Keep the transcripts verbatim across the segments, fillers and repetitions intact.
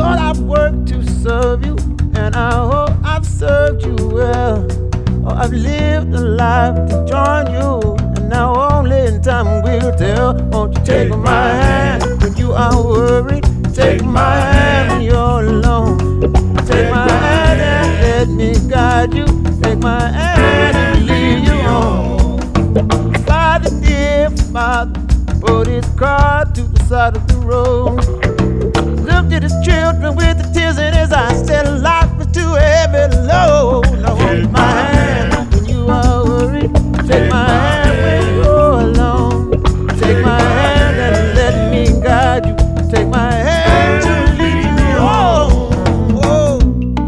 Lord, I've worked to serve you, and I hope I've served you well. Oh, I've lived a life to join you, and now only in time will tell. Won't you take my hand when you are worried? Take my hand when you're alone. Take my hand and let me guide you. Take my hand and lead you home. Father, dear Father, put his car to the side of the road. Looked at his children with the tears in his eyes, said life was too heavy load. Now hold my hand when you are worried. Take my hand when you're alone. Take my hand and let me guide you. Take my hand to lead me home. Oh.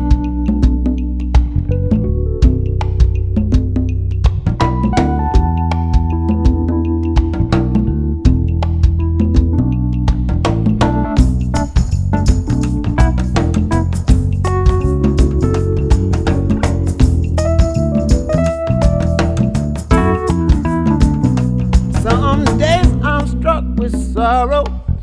Some days I'm struck with sorrow,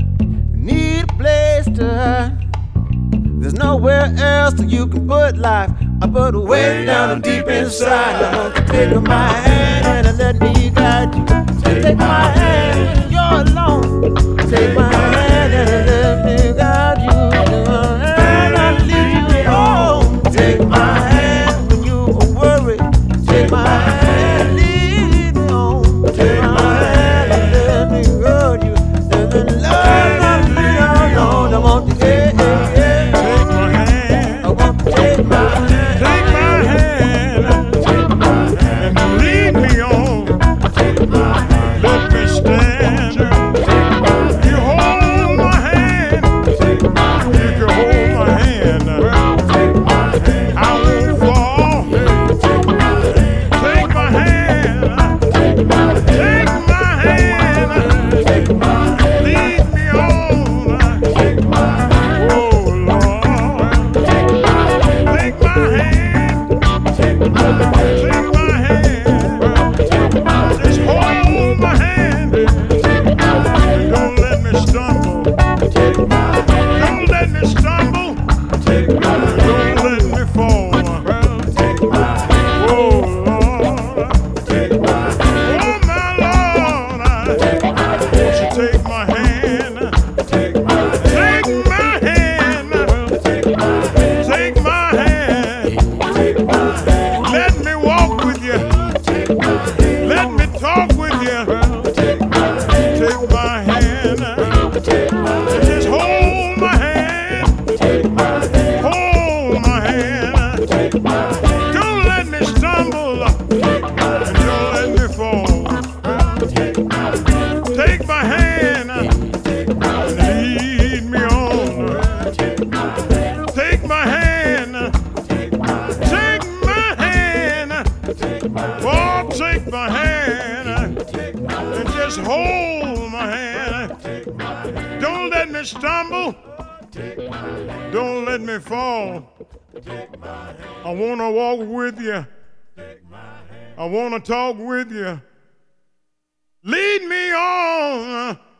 need a place to hide. There's nowhere else that you can put life. I put it way down deep inside. I want you to take my hand and let me guide you. Take my hand when you're alone. Take my hand and let me guide you. Take my hand and lead you home. Take my hand when you are worried. Take my hand and lead me home. Take my hand and let me guide you. There's a love not me alone. I want to take, yeah, yeah. Take my hand. I want to take my hand. Take my hand. Take my hand. And lead me on. Take my hand. Let me stand. You hold my hand. Take my hand. You can hold my hand. Take my hand. I won't fall. Take my hand. Take my hand. Take my hand. Take my hand. Take my hand. Lead me on. Take my hand. Oh Lord. Take my hand. Take my hand. Take my hand. Take my hand. Take my hand. Just hold my hand. Take my hand. Don't let me stumble. Take my hand. Don't let me stumble. Take my hand. Don't let me fall. Take my hand. Oh Lord. Take my hand. Oh my Lord. Take my hand. Won't you take my hand? Take my hand. Take my hand. Take my hand. Take my hand. Take my hand. Let me walk with you. Take my hand. Let me talk with you. Take my hand. Take my hand. Take my hand. Just hold my hand. Take my hand. Hold my hand. Take my hand. Don't let me stumble. Take my And don't let me fall. hand. Take my hand. Take my hand. Take my hand. Lead me on. Take my hand. Take my hand. Take my hand. Take my hand. Take my hand. Oh, take my hand. Take my hand. And just hold my hand. Take my hand. Don't let me stumble. Take my hand. Don't let me fall. Take my hand. I want to walk with you. Take my hand. I want to talk with you. Lead me on.